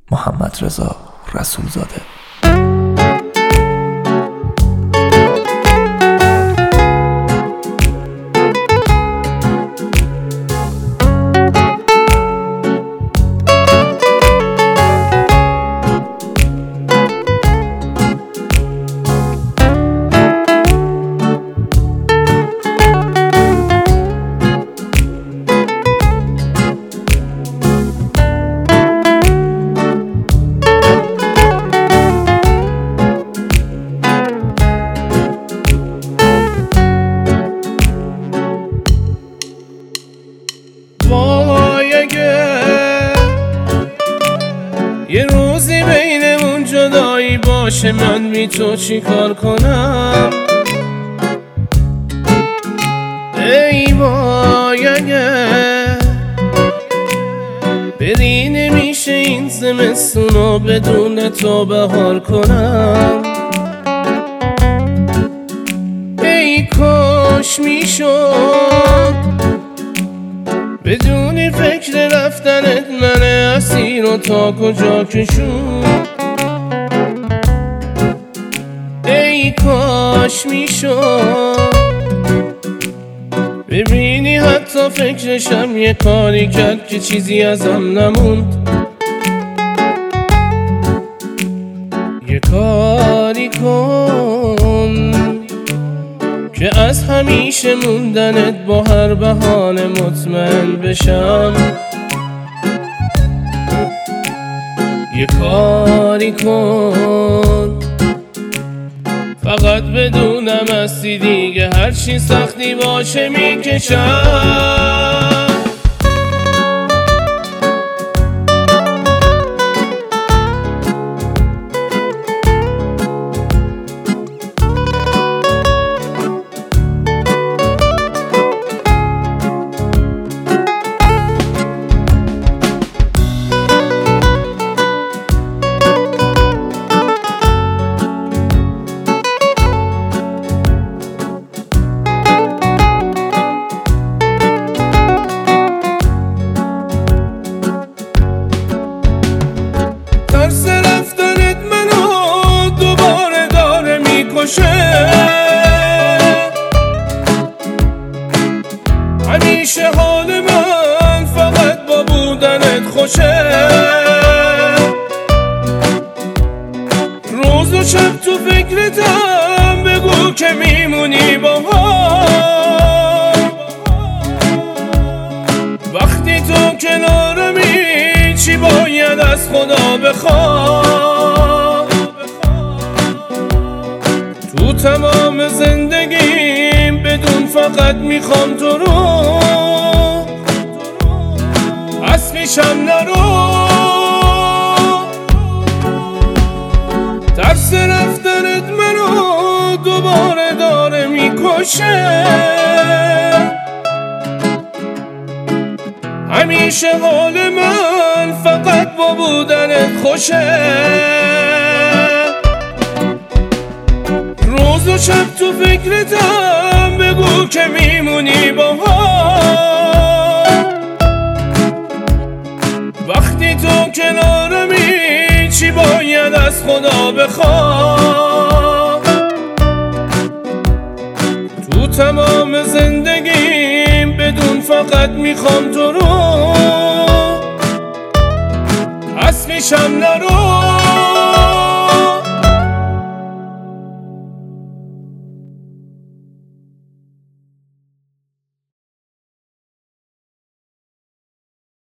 محمدرضا رسولزاده. یه روزی بینمون جدایی باشه، من بی تو چی کار کنم؟ ای وای اگه بری نمیشه این زمستونو بدون تو بهار کنم. ای کاش میشد بدونی فکر رفتنت من اسیر رو تا کجا کشون. ای کاش میشد ببینی حتی فکرشم یه کاری کرد که چیزی ازم نموند. یه کاری کن که از همیشه موندنت با هر بهانه مطمئن بشم. یه کاری کن فقط بدونم هستی دیگه، هرچی سختی باشه میکشم. ترس رفتنت منو دوباره داره میکشه، همیشه حال من فقط با بودنت خوشه. روز و شب تو فکرتم، بگو که میمونی با هم. وقتی تو کنارمی چی باید از خدا بخوام؟ تو تمام زندگیم بدون فقط میخوام تو رو، از پیشم نرو. ترس رفتنت منو دوباره داره میکشه، همیشه حال من فقط با بودنت خوشه. روز و شب تو فکرتم، بگو که میمونی با هم. وقتی تو کنارمی چی باید از خدا بخوام؟ تو تمام زندگیم بدون فقط میخوام تو رو، از پیشم نرو.